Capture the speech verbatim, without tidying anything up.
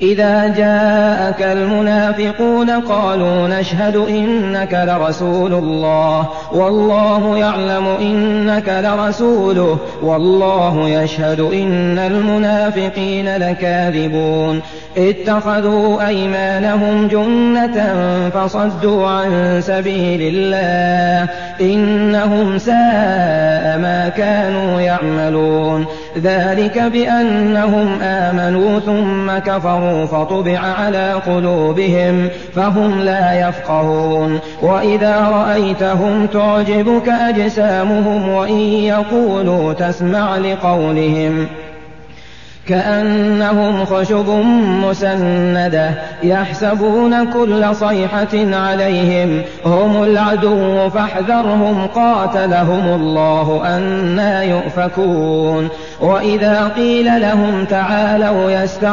إذا جاءك المنافقون قالوا نشهد إنك لرسول الله والله يعلم إنك لرسوله والله يشهد إن المنافقين لكاذبون اتخذوا أيمانهم جنة فصدوا عن سبيل الله إنهم ساء ما كانوا يعملون ذلك بأنهم آمنوا ثم كفروا فطبع على قلوبهم فهم لا يفقهون وإذا رأيتهم تعجبك أجسامهم وإن يقولوا تسمع لقولهم كأنهم خشب مسندة يحسبون كل صيحة عليهم هم العدو فاحذرهم قاتلهم الله أنى يؤفكون وإذا قيل لهم تعالوا يستغفروا